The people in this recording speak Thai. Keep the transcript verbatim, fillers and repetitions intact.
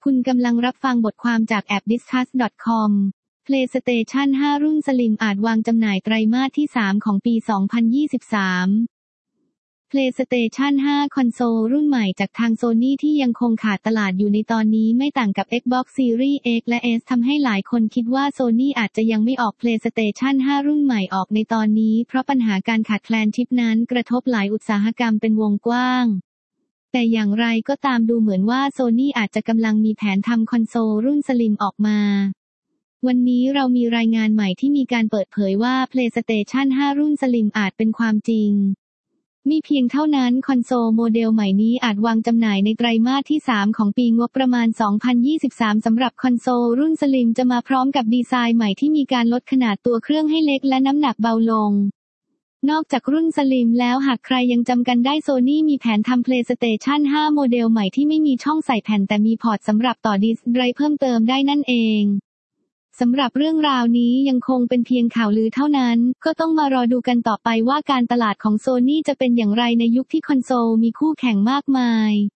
คุณกำลังรับฟังบทความจากแอป ดิสคัส ดอท คอม PlayStation ห้า รุ่นสลิมอาจวางจำหน่ายไตรมาสที่ สาม ของปี สองพันยี่สิบสาม PlayStation ห้า คอนโซลรุ่นใหม่จากทาง Sony ที่ยังคงขาดตลาดอยู่ในตอนนี้ไม่ต่างกับ Xbox Series X และ S ทำให้หลายคนคิดว่า Sony อาจจะยังไม่ออก PlayStation ห้า รุ่นใหม่ออกในตอนนี้เพราะปัญหาการขาดแคลนชิปนั้นกระทบหลายอุตสาหกรรมเป็นวงกว้างแต่อย่างไรก็ตามดูเหมือนว่า Sony อาจจะกำลังมีแผนทำคอนโซลรุ่นสลิมออกมาวันนี้เรามีรายงานใหม่ที่มีการเปิดเผยว่า PlayStation ห้า รุ่นสลิมอาจเป็นความจริงมีเพียงเท่านั้นคอนโซลโมเดลใหม่นี้อาจวางจำหน่ายในไตรมาสที่ สาม ของปีงบประมาณ สองพันยี่สิบสาม สำหรับคอนโซลรุ่นสลิมจะมาพร้อมกับดีไซน์ใหม่ที่มีการลดขนาดตัวเครื่องให้เล็กและน้ำหนักเบาลงนอกจากรุ่นสลิมแล้วหากใครยังจำกันได้ Sony มีแผนทำ PlayStation ห้า โมเดลใหม่ที่ไม่มีช่องใส่แผ่นแต่มีพอร์ตสำหรับต่อดิสก์ไดรฟ์เพิ่มเติมได้นั่นเองสำหรับเรื่องราวนี้ยังคงเป็นเพียงข่าวลือเท่านั้นก็ต้องมารอดูกันต่อไปว่าการตลาดของ Sony จะเป็นอย่างไรในยุคที่คอนโซลมีคู่แข่งมากมาย